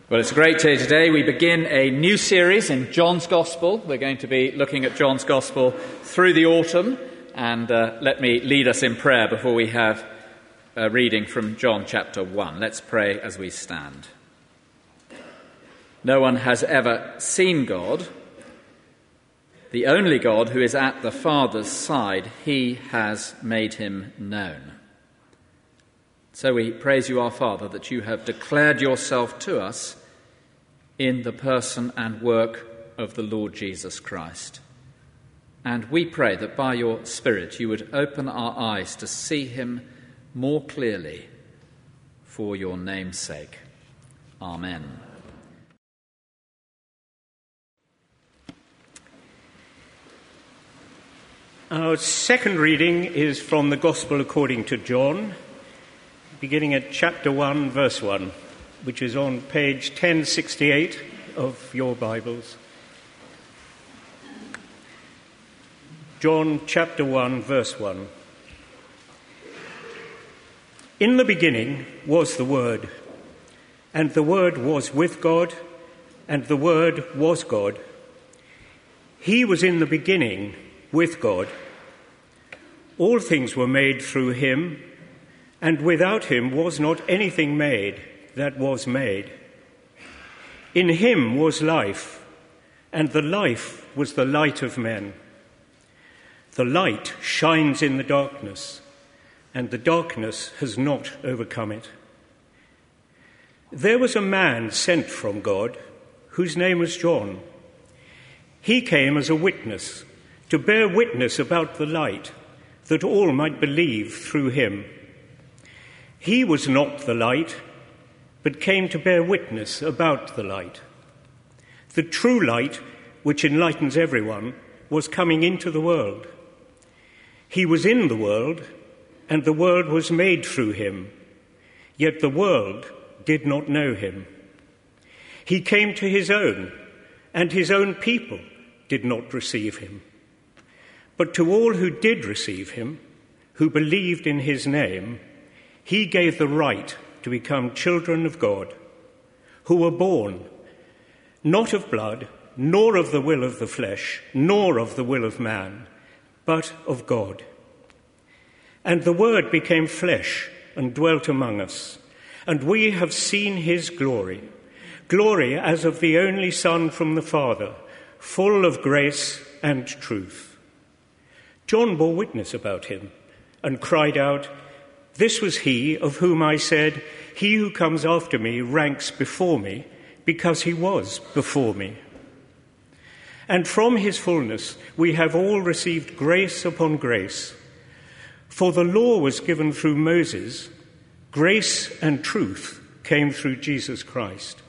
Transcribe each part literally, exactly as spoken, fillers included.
Well, it's a great day today. We begin a new series in John's Gospel. We're going to be looking at John's Gospel through the autumn. And uh, let me lead us in prayer before we have a reading from John chapter one. Let's pray as we stand. No one has ever seen God. The only God who is at the Father's side, he has made him known. So we praise you, our Father, that you have declared yourself to us in the person and work of the Lord Jesus Christ. And we pray that by your Spirit you would open our eyes to see him more clearly for your name's sake. Amen. Our second reading is from the Gospel according to John, beginning at chapter one, verse one, which is on page ten sixty-eight of your Bibles. John chapter one, verse one. In the beginning was the Word, and the Word was with God, and the Word was God. He was in the beginning with God. All things were made through him, and without him was not anything made that was made. In him was life, and the life was the light of men. The light shines in the darkness, and the darkness has not overcome it. There was a man sent from God, whose name was John. He came as a witness, to bear witness about the light, that all might believe through him. He was not the light, but came to bear witness about the light. The true light, which enlightens everyone, was coming into the world. He was in the world, and the world was made through him, yet the world did not know him. He came to his own, and his own people did not receive him. But to all who did receive him, who believed in his name, he gave the right to become children of God, who were born not of blood, nor of the will of the flesh, nor of the will of man, but of God. And the Word became flesh and dwelt among us, and we have seen his glory, glory as of the only Son from the Father, full of grace and truth. John bore witness about him and cried out, "This was he of whom I said, 'He who comes after me ranks before me, because he was before me.' And from his fullness we have all received grace upon grace. For the law was given through Moses, grace and truth came through Jesus Christ.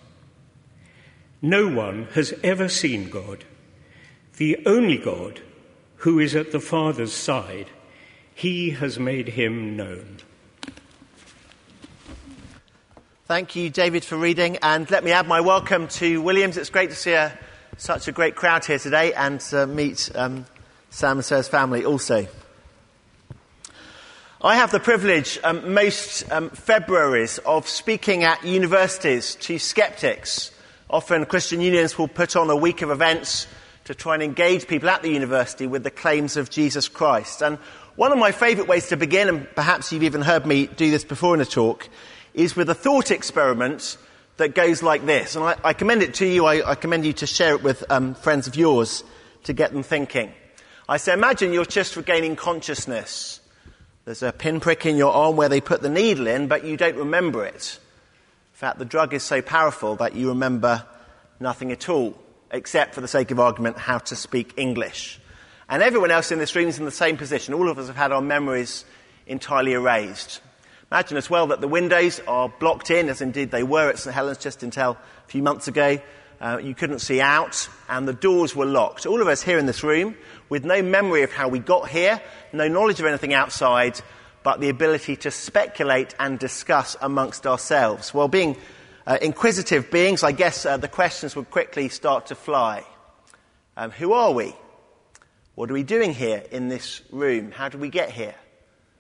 No one has ever seen God. The only God, who is at the Father's side, he has made him known." Thank you, David, for reading, and let me add my welcome to Williams. It's great to see a, such a great crowd here today, and to meet um, Sam and Sarah's family also. I have the privilege um, most um, Februaries of speaking at universities to skeptics. Often Christian unions will put on a week of events to try and engage people at the university with the claims of Jesus Christ. And one of my favourite ways to begin, and perhaps you've even heard me do this before in a talk, is with a thought experiment that goes like this. And I, I commend it to you. I, I commend you to share it with um, friends of yours to get them thinking. I say, imagine you're just regaining consciousness. There's a pinprick in your arm where they put the needle in, but you don't remember it. In fact, the drug is so powerful that you remember nothing at all, except, for the sake of argument, how to speak English. And everyone else in this room is in the same position. All of us have had our memories entirely erased. Imagine as well that the windows are blocked in, as indeed they were at St Helens just until a few months ago. Uh, you couldn't see out, and the doors were locked. All of us here in this room, with no memory of how we got here, no knowledge of anything outside, but the ability to speculate and discuss amongst ourselves. Well, being uh, inquisitive beings, I guess uh, the questions would quickly start to fly. Um, who are we? What are we doing here in this room? How did we get here?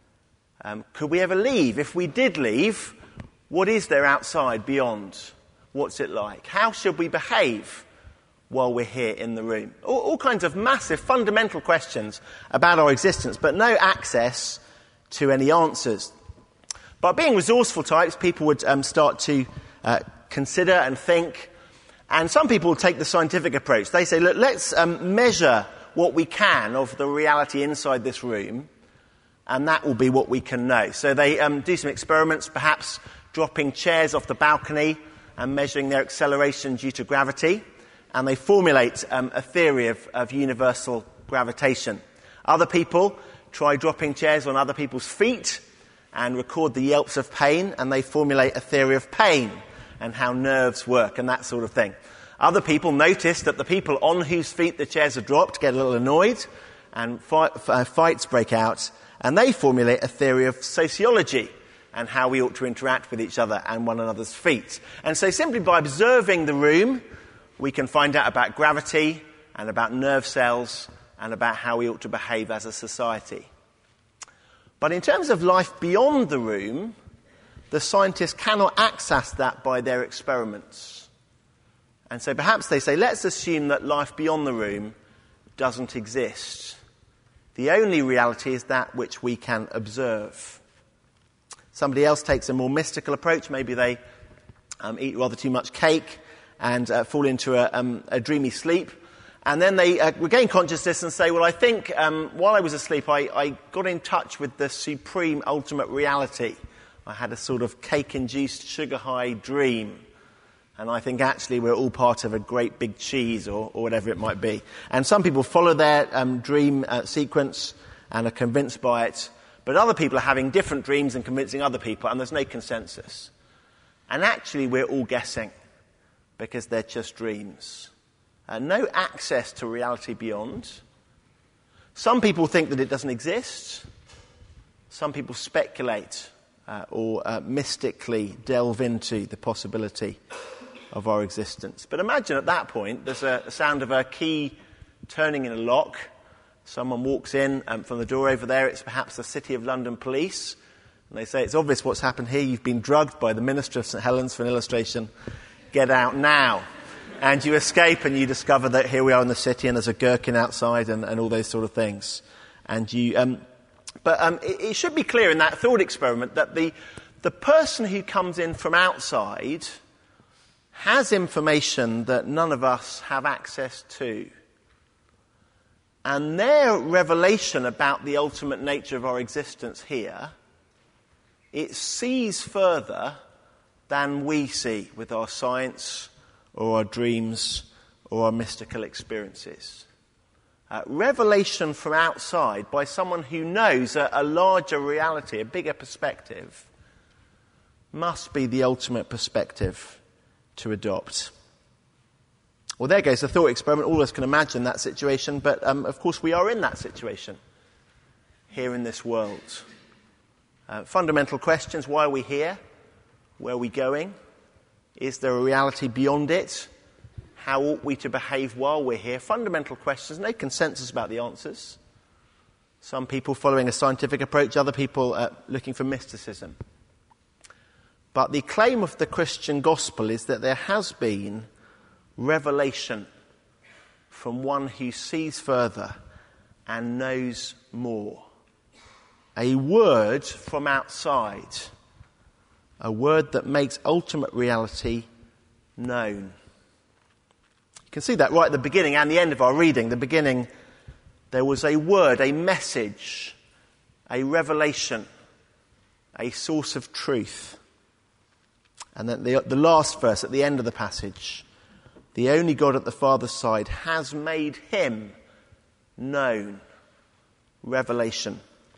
Um, could we ever leave? If we did leave, what is there outside beyond? What's it like? How should we behave while we're here in the room? All, all kinds of massive, fundamental questions about our existence, but no access to any answers. But being resourceful types, people would um, start to uh, consider and think. And some people take the scientific approach. They say, look, let's um, measure what we can of the reality inside this room, and that will be what we can know. So they um, do some experiments, perhaps dropping chairs off the balcony and measuring their acceleration due to gravity, and they formulate um, a theory of, of universal gravitation. Other people try dropping chairs on other people's feet and record the yelps of pain, and they formulate a theory of pain and how nerves work and that sort of thing. Other people notice that the people on whose feet the chairs are dropped get a little annoyed, and fight, uh, fights break out, and they formulate a theory of sociology and how we ought to interact with each other and one another's feet. And so simply by observing the room, we can find out about gravity and about nerve cells and about how we ought to behave as a society. But in terms of life beyond the room, the scientists cannot access that by their experiments. And so perhaps they say, let's assume that life beyond the room doesn't exist. The only reality is that which we can observe. Somebody else takes a more mystical approach. Maybe they um, eat rather too much cake and uh, fall into a, um, a dreamy sleep. And then they uh, regain consciousness and say, well, I think um, while I was asleep, I, I got in touch with the supreme ultimate reality. I had a sort of cake-induced sugar-high dream. And I think actually we're all part of a great big cheese or, or whatever it might be. And some people follow their um, dream uh, sequence and are convinced by it. But other people are having different dreams and convincing other people, and there's no consensus. And actually we're all guessing because they're just dreams. Uh, no access to reality beyond. Some people think that it doesn't exist. Some people speculate uh, or uh, mystically delve into the possibility of our existence. But imagine at that point there's a, a sound of a key turning in a lock. Someone walks in um, from the door over there. It's perhaps the City of London police. And they say, it's obvious what's happened here. You've been drugged by the Minister of St Helens for an illustration. Get out now. And you escape and you discover that here we are in the city and there's a gherkin outside and, and all those sort of things. And you, um, but um, it, it should be clear in that thought experiment that the, the person who comes in from outside has information that none of us have access to. And their revelation about the ultimate nature of our existence here, it sees further than we see with our science or our dreams or our mystical experiences. Uh, revelation from outside by someone who knows a, a larger reality, a bigger perspective, must be the ultimate perspective to adopt. Well, there goes the thought experiment. All of us can imagine that situation, but um, of course we are in that situation here in this world. Uh, fundamental questions: why are we here? Where are we going? Is there a reality beyond it? How ought we to behave while we're here? Fundamental questions, no consensus about the answers. Some people following a scientific approach, other people uh, looking for mysticism. But the claim of the Christian gospel is that there has been revelation from one who sees further and knows more. A word from outside. A word that makes ultimate reality known. You can see that right at the beginning and the end of our reading. The beginning, there was a word, a message, a revelation, a source of truth. And then the, the last verse at the end of the passage, the only God at the Father's side has made him known. Revelation.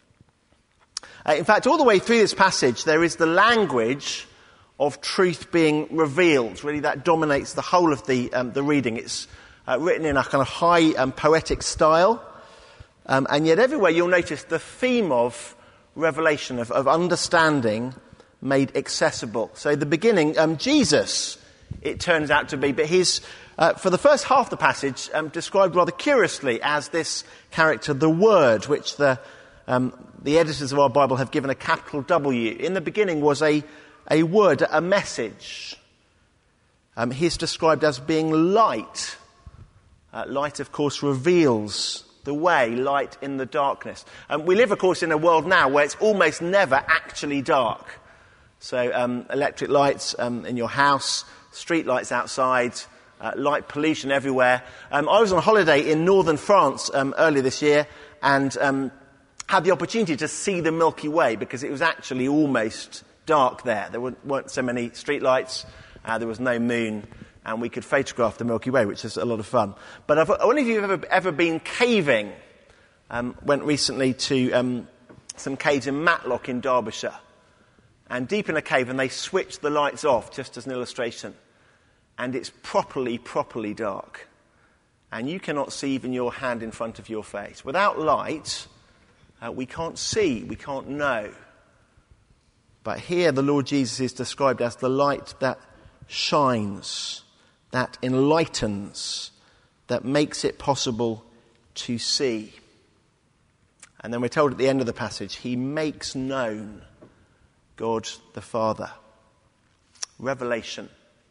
Uh, in fact, all the way through this passage, there is the language of truth being revealed. Really, that dominates the whole of the um, the reading. It's uh, written in a kind of high um, poetic style. Um, and yet everywhere you'll notice the theme of revelation, of, of understanding made accessible. So the beginning, um, Jesus, it turns out to be, but he's, uh, for the first half of the passage, um, described rather curiously as this character, the Word, which the um, the editors of our Bible have given a capital W. In the beginning was a, a word, a message. Um, he's described as being light. Uh, light, of course, reveals the way, light in the darkness. Um, we live, of course, in a world now where it's almost never actually dark. So um, electric lights um, in your house, street lights outside, uh, light pollution everywhere. Um, I was on holiday in northern France um, earlier this year and um, had the opportunity to see the Milky Way because it was actually almost dark there. There weren't so many street lights, uh, there was no moon, and we could photograph the Milky Way, which is a lot of fun. But I've, I wonder if you've ever, ever been caving. Um, went recently to um, some caves in Matlock in Derbyshire. And deep in a cave, and they switched the lights off, just as an illustration. And it's properly, properly dark. And you cannot see even your hand in front of your face. Without light, uh, we can't see, we can't know. But here the Lord Jesus is described as the light that shines, that enlightens, that makes it possible to see. And then we're told at the end of the passage, he makes known God the Father. Revelation.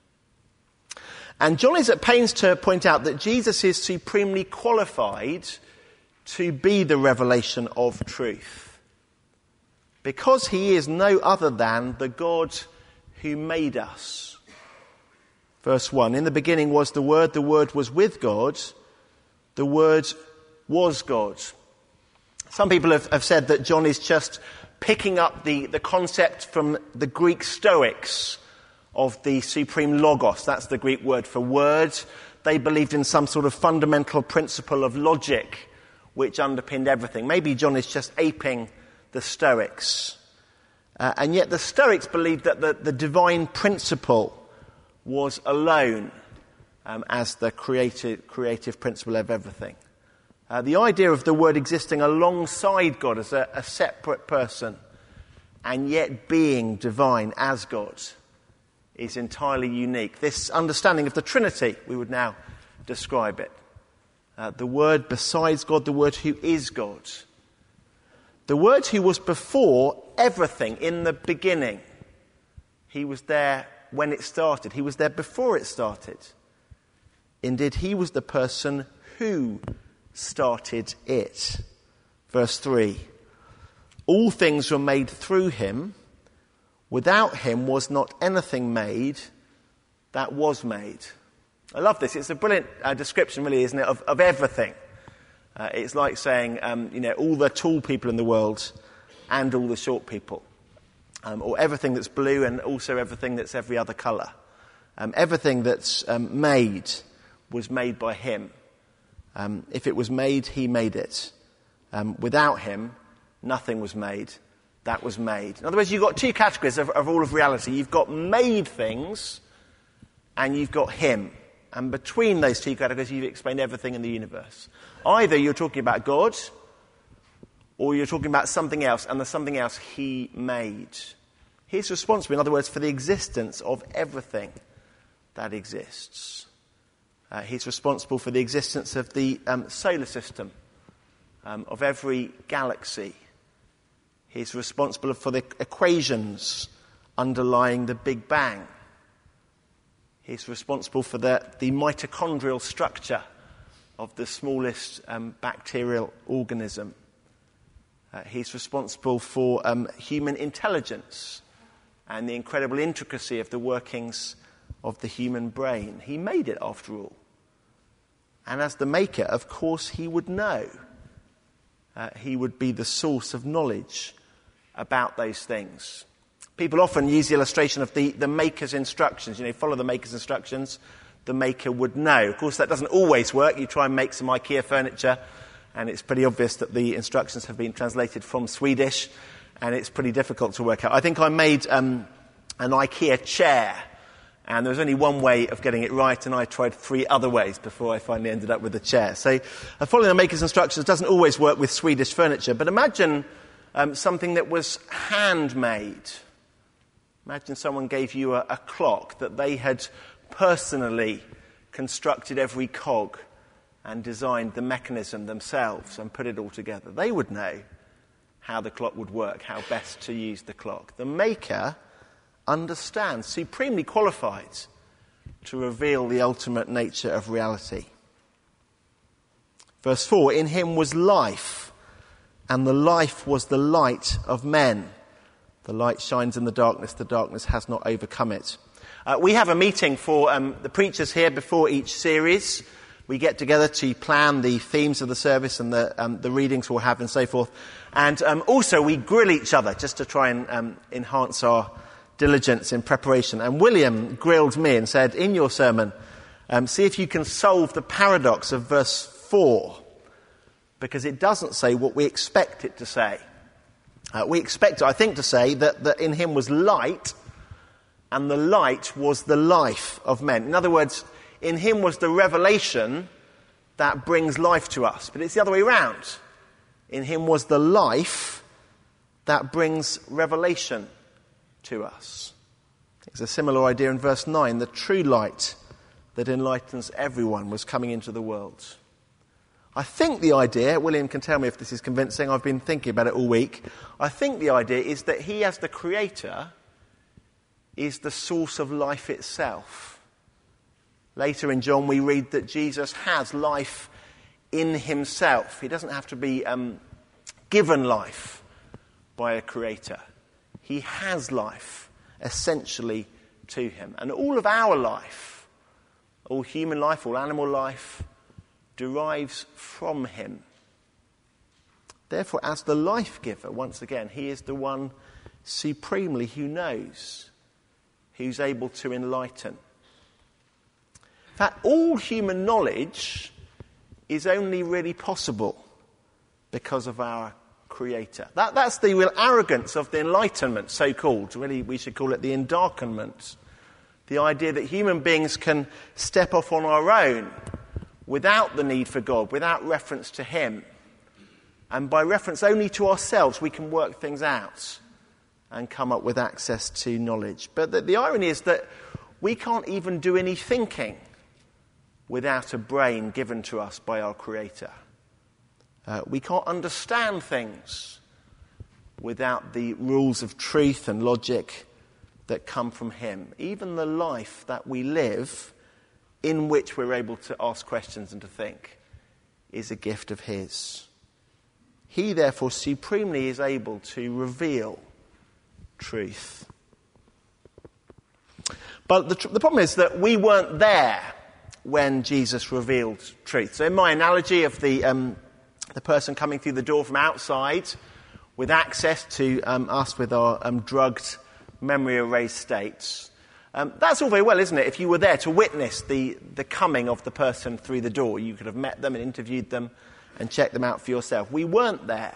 And John is at pains to point out that Jesus is supremely qualified to be the revelation of truth, because he is no other than the God who made us. Verse one, in the beginning was the Word, the Word was with God, the Word was God. Some people have, have said that John is just picking up the, the concept from the Greek Stoics of the supreme logos. That's the Greek word for word. They believed in some sort of fundamental principle of logic which underpinned everything. Maybe John is just aping the Stoics. Uh, and yet the Stoics believed that the, the divine principle was alone um, as the creative, creative principle of everything. Uh, the idea of the Word existing alongside God as a, a separate person and yet being divine as God is entirely unique. This understanding of the Trinity, we would now describe it. Uh, the Word besides God, the Word who is God. The Word who was before everything in the beginning. He was there when it started. He was there before it started. Indeed, he was the person who started it. Verse three. All things were made through him. Without him was not anything made that was made. I love this. It's a brilliant uh, description, really, isn't it, of, of everything. Uh, it's like saying, um, you know, all the tall people in the world and all the short people. Um, or everything that's blue and also everything that's every other colour. Um, everything that's um, made was made by him. Um, if it was made, he made it. Um, without him, nothing was made that was made. In other words, you've got two categories of, of all of reality. You've got made things and you've got him. And between those two categories, you've explained everything in the universe. Either you're talking about God, or you're talking about something else, and the something else he made. He's responsible, in other words, for the existence of everything that exists. Uh, he's responsible for the existence of the um, solar system, um, of every galaxy. He's responsible for the equations underlying the Big Bang. He's responsible for the, the mitochondrial structure of the smallest um, bacterial organism. Uh, he's responsible for um, human intelligence and the incredible intricacy of the workings of the human brain. He made it, after all. And as the maker, of course, he would know. Uh, he would be the source of knowledge about those things. People often use the illustration of the, the maker's instructions. You know, follow the maker's instructions, the maker would know. Of course, that doesn't always work. You try and make some IKEA furniture, and it's pretty obvious that the instructions have been translated from Swedish, and it's pretty difficult to work out. I think I made um, an IKEA chair, and there was only one way of getting it right, and I tried three other ways before I finally ended up with the chair. So uh, following the maker's instructions doesn't always work with Swedish furniture, but imagine um, something that was handmade. Imagine someone gave you a, a clock that they had personally constructed every cog and designed the mechanism themselves and put it all together. They would know how the clock would work, how best to use the clock. The maker understands, supremely qualified to reveal the ultimate nature of reality. Verse four, in him was life, and the life was the light of men. The light shines in the darkness, the darkness has not overcome it. Uh, we have a meeting for um, the preachers here before each series. We get together to plan the themes of the service and the, um, the readings we'll have and so forth. And um, also we grill each other just to try and um, enhance our diligence in preparation. And William grilled me and said, in your sermon, um, see if you can solve the paradox of verse four, because it doesn't say what we expect it to say. Uh, we expect it, I think, to say that, that in him was light, and the light was the life of men. In other words, in him was the revelation that brings life to us. But it's the other way around. In him was the life that brings revelation to us. It's a similar idea in verse nine. The true light that enlightens everyone was coming into the world. I think the idea, William can tell me if this is convincing, I've been thinking about it all week. I think the idea is that he, as the creator, is the source of life itself. Later in John we read that Jesus has life in himself. He doesn't have to be um, given life by a creator. He has life essentially to him. And all of our life, all human life, all animal life, derives from him. Therefore, as the life giver, once again, he is the one supremely who knows, who's able to enlighten. In fact, all human knowledge is only really possible because of our Creator. That, that's the real arrogance of the Enlightenment, so-called. Really, we should call it the Endarkenment. The idea that human beings can step off on our own without the need for God, without reference to him. And by reference only to ourselves, we can work things out and come up with access to knowledge. But the, the irony is that we can't even do any thinking without a brain given to us by our Creator. Uh, we can't understand things without the rules of truth and logic that come from him. Even the life that we live, in which we're able to ask questions and to think, is a gift of his. He, therefore, supremely is able to reveal truth. But the, tr- the problem is that we weren't there when Jesus revealed truth. So in my analogy of the um, the person coming through the door from outside with access to um, us with our um, drugged, memory-erased states, um, that's all very well, isn't it? If you were there to witness the, the coming of the person through the door, you could have met them and interviewed them and checked them out for yourself. We weren't there.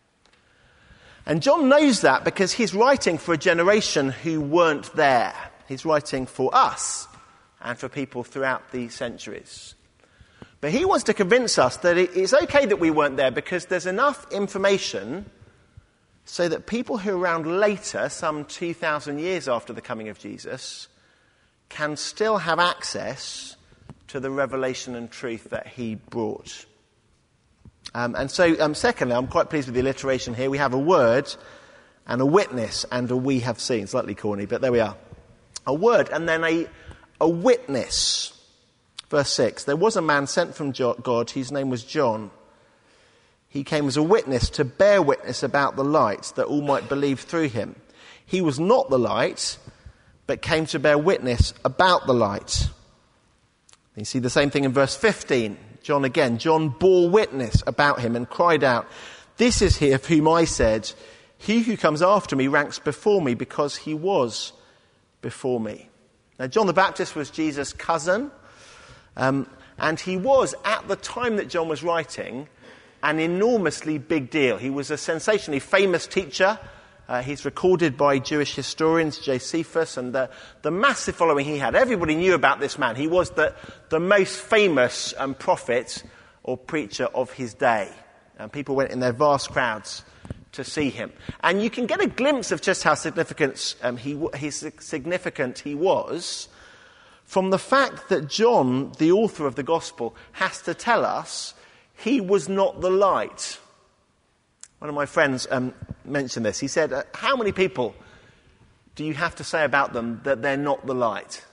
And John knows that because he's writing for a generation who weren't there. He's writing for us and for people throughout the centuries. But he wants to convince us that it's okay that we weren't there because there's enough information so that people who are around later, some two thousand years after the coming of Jesus, can still have access to the revelation and truth that he brought. Um, and so, um, secondly, I'm quite pleased with the alliteration here. We have a word and a witness and a we have seen. Slightly corny, but there we are. A word and then a, a witness. Verse six, there was a man sent from God whose name was John. He came as a witness to bear witness about the light, that all might believe through him. He was not the light, but came to bear witness about the light. You see the same thing in verse fifteen. John again. John bore witness about him and cried out, "This is he of whom I said, he who comes after me ranks before me because he was before me." Now, John the Baptist was Jesus' cousin. Um, and he was, at the time that John was writing, an enormously big deal. He was a sensationally famous teacher. Uh, he's recorded by Jewish historians, Josephus, and the, the massive following he had. Everybody knew about this man. He was the, the most famous um, prophet or preacher of his day. And people went in their vast crowds to see him. And you can get a glimpse of just how significant, um, he, his significant he was from the fact that John, the author of the Gospel, has to tell us he was not the light. One of my friends um, mentioned this. He said, uh, how many people do you have to say about them that they're not the light?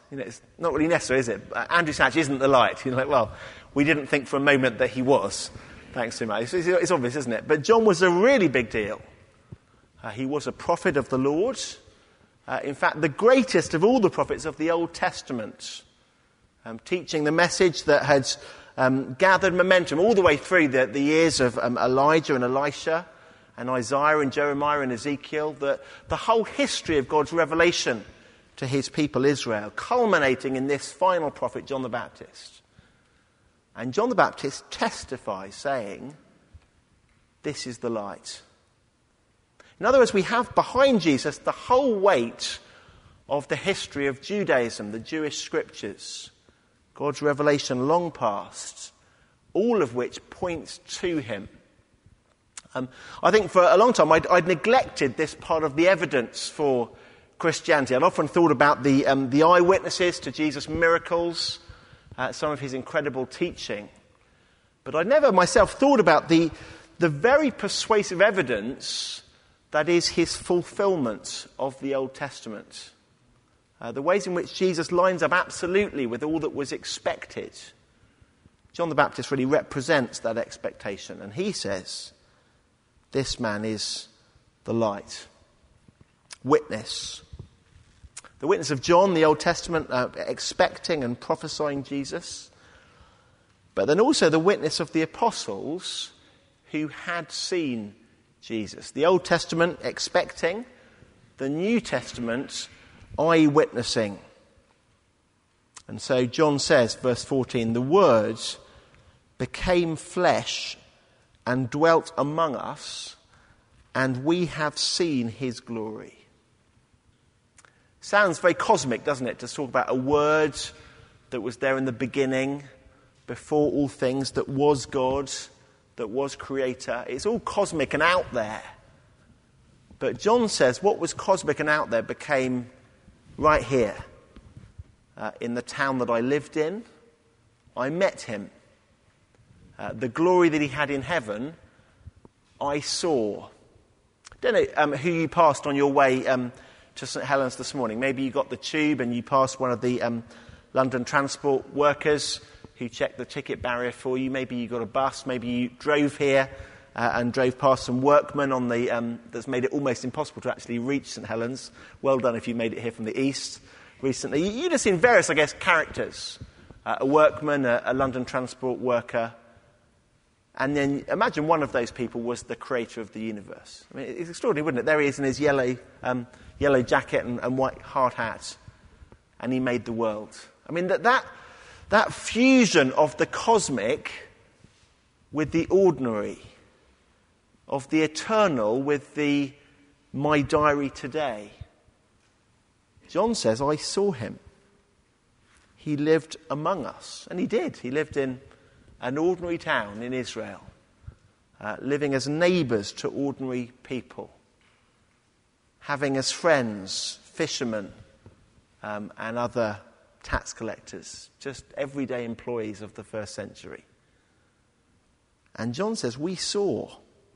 You know, it's not really necessary, is it? Uh, Andrew Satch isn't the light. You're like, well, we didn't think for a moment that he was. Thanks so much. It's, it's obvious, isn't it? But John was a really big deal. Uh, he was a prophet of the Lord. Uh, in fact, the greatest of all the prophets of the Old Testament, um, teaching the message that had um, gathered momentum all the way through the, the years of um, Elijah and Elisha and Isaiah and Jeremiah and Ezekiel, the, the whole history of God's revelation to his people Israel, culminating in this final prophet, John the Baptist. And John the Baptist testifies, saying, this is the light. In other words, we have behind Jesus the whole weight of the history of Judaism, the Jewish scriptures, God's revelation long past, all of which points to him. Um, I think for a long time I'd, I'd neglected this part of the evidence for Christianity. I'd often thought about the, um, the eyewitnesses to Jesus' miracles, uh, some of his incredible teaching. But I'd never myself thought about the, the very persuasive evidence that is his fulfillment of the Old Testament. Uh, the ways in which Jesus lines up absolutely with all that was expected. John the Baptist really represents that expectation. And he says, this man is the light. Witness. The witness of John, the Old Testament, uh, expecting and prophesying Jesus. But then also the witness of the apostles who had seen Jesus. The Old Testament expecting, the New Testament eyewitnessing. And so John says, verse fourteen, the Word became flesh and dwelt among us, and we have seen his glory. Sounds very cosmic, doesn't it, to talk about a word that was there in the beginning, before all things, that was God, that was creator. It's all cosmic and out there. But John says what was cosmic and out there became right here, uh, in the town that I lived in. I met him. Uh, the glory that he had in heaven, I saw. Don't know um, who you passed on your way um, to St Helens this morning. Maybe you got the tube and you passed one of the um, London transport workers who checked the ticket barrier for you. Maybe you got a bus. Maybe you drove here uh, and drove past some workmen on the um, that's made it almost impossible to actually reach St Helens. Well done if you made it here from the east recently. You'd have seen various, I guess, characters. Uh, a workman, a, a London transport worker. And then imagine one of those people was the creator of the universe. I mean, it's extraordinary, wouldn't it? There he is in his yellow, um, yellow jacket and, and white hard hat. And he made the world. I mean, that, that, that fusion of the cosmic with the ordinary, of the eternal with the my diary today. John says, I saw him. He lived among us. And he did. He lived in an ordinary town in Israel, uh, living as neighbours to ordinary people, having as friends fishermen um, and other tax collectors, just everyday employees of the first century. And John says, we saw.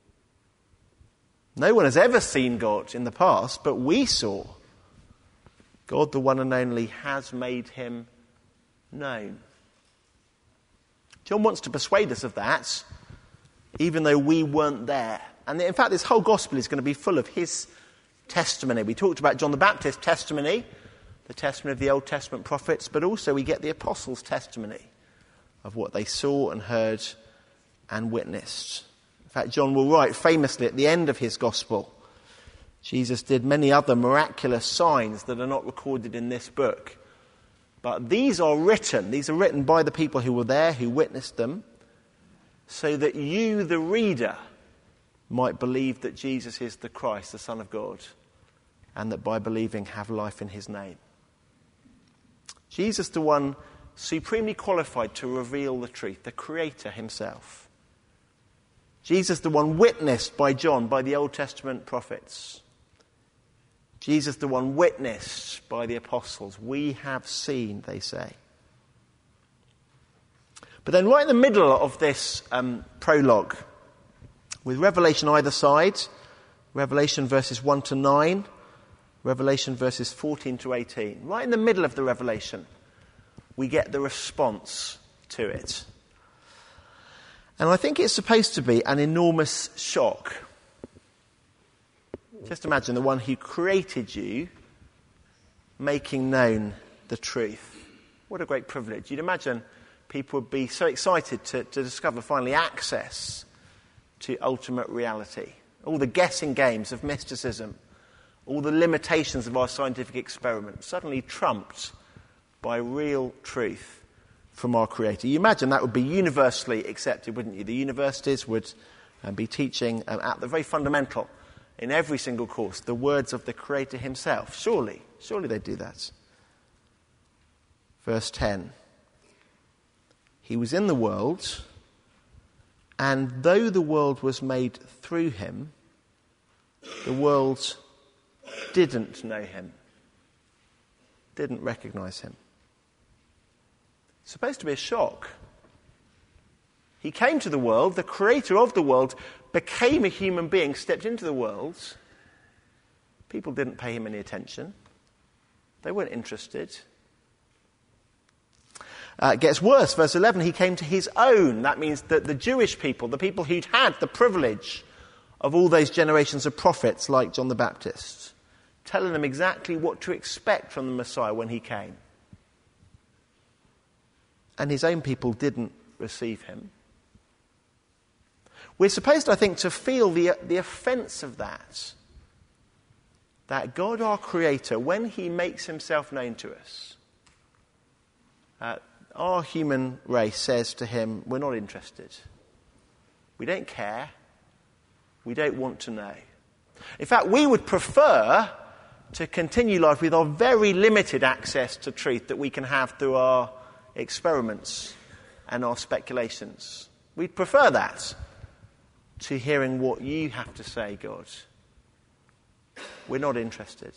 No one has ever seen God in the past, but we saw. God, the one and only, has made him known. John wants to persuade us of that, even though we weren't there. And in fact, this whole gospel is going to be full of his testimony. We talked about John the Baptist's testimony, the testimony of the Old Testament prophets, but also we get the apostles' testimony of what they saw and heard and witnessed. In fact, John will write famously at the end of his gospel, Jesus did many other miraculous signs that are not recorded in this book. But these are written, these are written by the people who were there, who witnessed them, so that you, the reader, might believe that Jesus is the Christ, the Son of God, and that by believing have life in his name. Jesus, the one supremely qualified to reveal the truth, the Creator himself. Jesus, the one witnessed by John, by the Old Testament prophets. Jesus, the one witnessed by the apostles. We have seen, they say. But then right in the middle of this um, prologue, with Revelation either side, Revelation verses one to nine, Revelation verses fourteen to eighteen. Right in the middle of the revelation, we get the response to it. And I think it's supposed to be an enormous shock. Just imagine the one who created you making known the truth. What a great privilege. You'd imagine people would be so excited to, to discover finally access to ultimate reality. All the guessing games of mysticism, all the limitations of our scientific experiment, suddenly trumped by real truth from our Creator. You imagine that would be universally accepted, wouldn't you? The universities would um, be teaching um, at the very fundamental, in every single course, the words of the Creator himself. Surely, surely they'd do that. Verse ten. He was in the world, and though the world was made through him, the world didn't know him, didn't recognize him. It's supposed to be a shock. He came to the world, the creator of the world became a human being, stepped into the world. People didn't pay him any attention. They weren't interested. Uh, it gets worse. Verse eleven, he came to his own. That means that the Jewish people, the people who'd had the privilege of all those generations of prophets like John the Baptist, telling them exactly what to expect from the Messiah when he came. And his own people didn't receive him. We're supposed, I think, to feel the, the offence of that. That God, our Creator, when he makes himself known to us, uh, our human race says to him, we're not interested. We don't care. We don't want to know. In fact, we would prefer to continue life with our very limited access to truth that we can have through our experiments and our speculations. We'd prefer that to hearing what you have to say, God. We're not interested.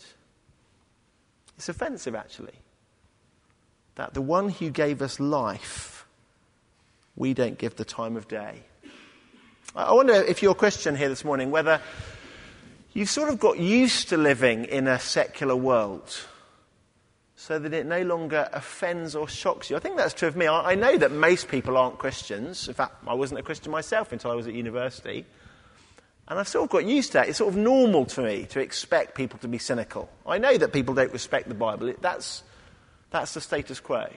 It's offensive, actually, that the one who gave us life, we don't give the time of day. I wonder if you're a Christian here this morning, whether you've sort of got used to living in a secular world so that it no longer offends or shocks you. I think that's true of me. I know that most people aren't Christians. In fact, I wasn't a Christian myself until I was at university. And I've sort of got used to that. It's sort of normal to me to expect people to be cynical. I know that people don't respect the Bible. That's, that's the status quo.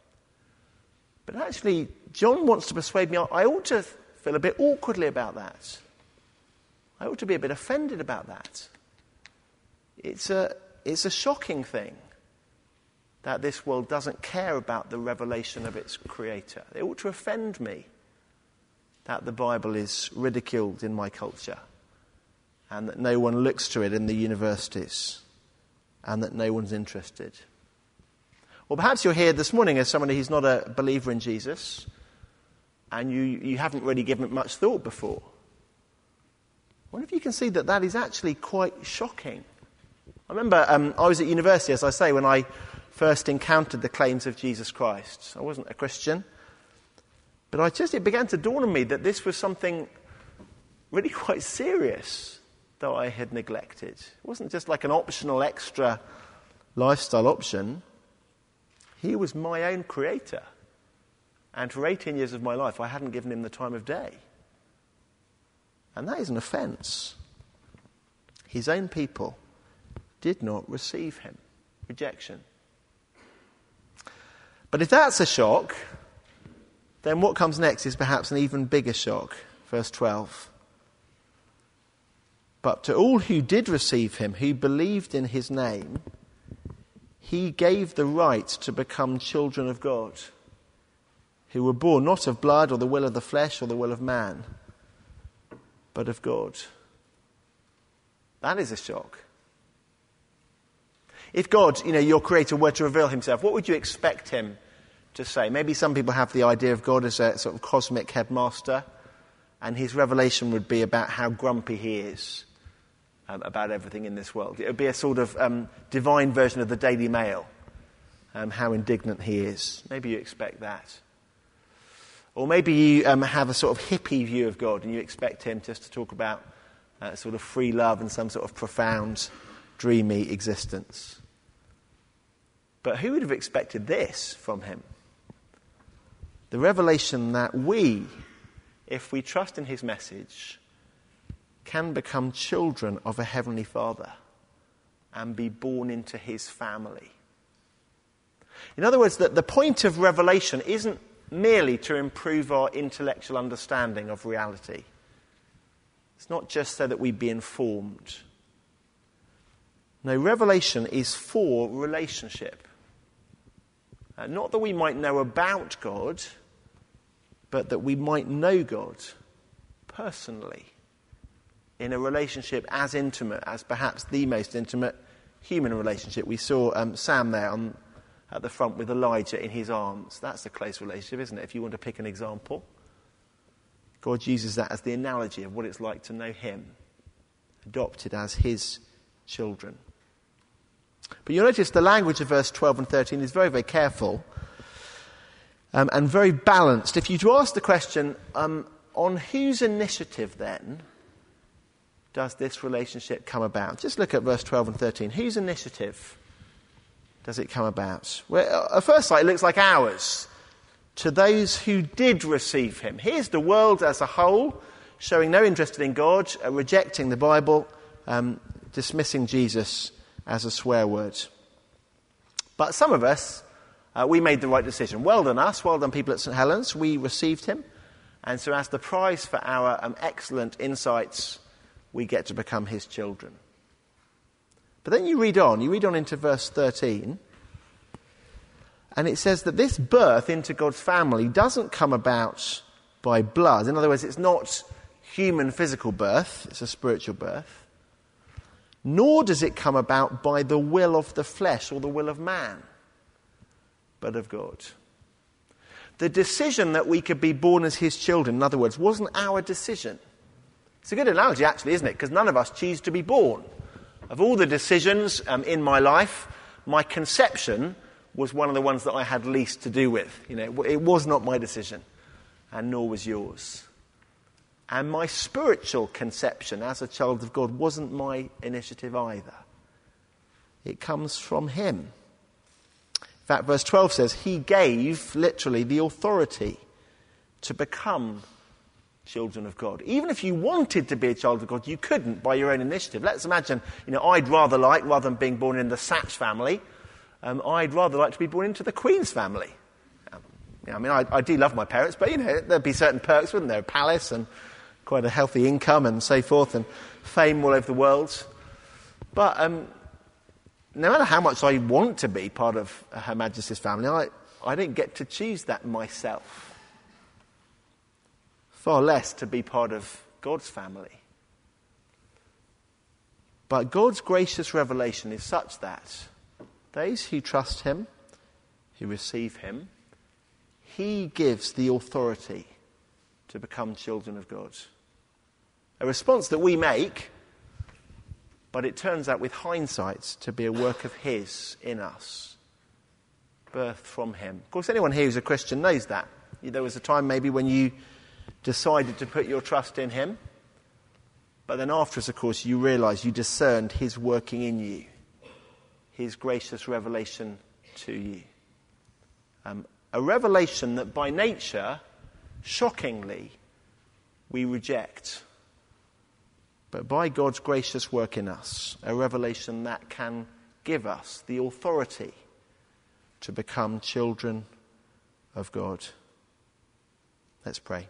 But actually, John wants to persuade me I ought to feel a bit awkwardly about that. I ought to be a bit offended about that. It's a, it's a shocking thing that this world doesn't care about the revelation of its Creator. It ought to offend me that the Bible is ridiculed in my culture and that no one looks to it in the universities and that no one's interested. Or perhaps you're here this morning as somebody who's not a believer in Jesus and you, you haven't really given it much thought before. I wonder if you can see that that is actually quite shocking. I remember um, I was at university, as I say, when I first encountered the claims of Jesus Christ. I wasn't a Christian. But I just, it began to dawn on me that this was something really quite serious that I had neglected. It wasn't just like an optional extra lifestyle option. He was my own Creator. And for eighteen years of my life, I hadn't given him the time of day. And that is an offence. His own people did not receive him. Rejection. But if that's a shock, then what comes next is perhaps an even bigger shock. Verse twelve. But to all who did receive him, who believed in his name, he gave the right to become children of God, who were born not of blood or the will of the flesh or the will of man, but of God. That is a shock. If God, you know, your Creator, were to reveal himself, what would you expect him to say? Maybe some people have the idea of God as a sort of cosmic headmaster, and his revelation would be about how grumpy he is um, about everything in this world. It would be a sort of um, divine version of the Daily Mail, um, how indignant he is. Maybe you expect that. Or maybe you um, have a sort of hippie view of God, and you expect him just to talk about uh, sort of free love and some sort of profound dreamy existence. But who would have expected this from him? The revelation that we, if we trust in his message, can become children of a heavenly Father and be born into his family. In other words, that the point of revelation isn't merely to improve our intellectual understanding of reality. It's not just so that we be informed. No, revelation is for relationship. Uh, not that we might know about God, but that we might know God personally in a relationship as intimate as perhaps the most intimate human relationship. We saw um, Sam there on, at the front with Elijah in his arms. That's a close relationship, isn't it? If you want to pick an example. God uses that as the analogy of what it's like to know him, adopted as his children. But you'll notice the language of verse twelve and thirteen is very, very careful um, and very balanced. If you to ask the question, um, on whose initiative then does this relationship come about? Just look at verse twelve and thirteen. Whose initiative does it come about? Well, at first sight, it looks like ours. To those who did receive him. Here's the world as a whole, showing no interest in God, uh, rejecting the Bible, um, dismissing Jesus as a swear word. But some of us, uh, we made the right decision. Well done us, well done people at St Helens. We received him. And so as the prize for our um, excellent insights, we get to become his children. But then you read on, you read on into verse thirteen, and it says that this birth into God's family doesn't come about by blood. In other words, it's not human physical birth, it's a spiritual birth. Nor does it come about by the will of the flesh or the will of man, but of God. The decision that we could be born as his children, in other words, wasn't our decision. It's a good analogy, actually, isn't it? Because none of us choose to be born. Of all the decisions um, in my life, my conception was one of the ones that I had least to do with. You know, it was not my decision, and nor was yours. And my spiritual conception as a child of God wasn't my initiative either. It comes from him. In fact, verse twelve says, he gave, literally, the authority to become children of God. Even if you wanted to be a child of God, you couldn't by your own initiative. Let's imagine, you know, I'd rather like, rather than being born in the Satch family, um, I'd rather like to be born into the Queen's family. Um, you know, I mean, I, I do love my parents, but, you know, there'd be certain perks, wouldn't there? A palace and quite a healthy income and so forth, and fame all over the world. But um, no matter how much I want to be part of Her Majesty's family, I, I don't get to choose that myself. Far less to be part of God's family. But God's gracious revelation is such that those who trust him, who receive him, he gives the authority to become children of God. A response that we make, but it turns out with hindsight to be a work of his in us, birthed from him. Of course, anyone here who's a Christian knows that. There was a time maybe when you decided to put your trust in him, but then afterwards, of course, you realise you discerned his working in you, his gracious revelation to you. Um, a revelation that by nature, shockingly, we reject. But by God's gracious work in us, a revelation that can give us the authority to become children of God. Let's pray.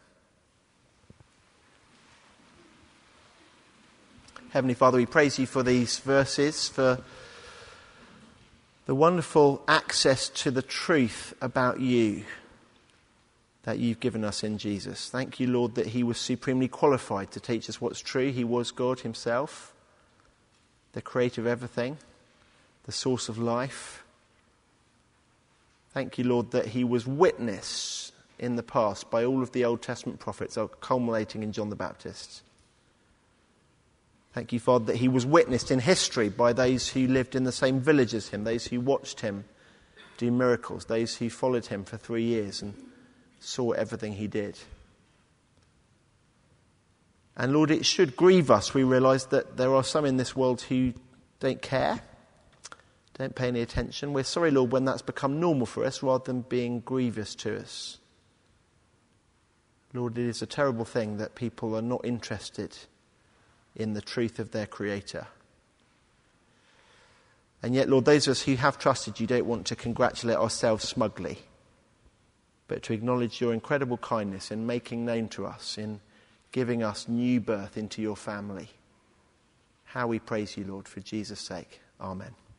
Heavenly Father, we praise you for these verses, for the wonderful access to the truth about you that you've given us in Jesus. Thank you, Lord, that he was supremely qualified to teach us what's true. He was God himself, the creator of everything, the source of life. Thank you, Lord, that he was witnessed in the past by all of the Old Testament prophets, culminating in John the Baptist. Thank you, Father, that he was witnessed in history by those who lived in the same village as him, those who watched him do miracles, those who followed him for three years and saw everything he did. And Lord, it should grieve us. We realise that there are some in this world who don't care, don't pay any attention. We're sorry, Lord, when that's become normal for us rather than being grievous to us. Lord, it is a terrible thing that people are not interested in the truth of their Creator. And yet, Lord, those of us who have trusted you don't want to congratulate ourselves smugly, but to acknowledge your incredible kindness in making known to us, in giving us new birth into your family. How we praise you, Lord, for Jesus' sake. Amen.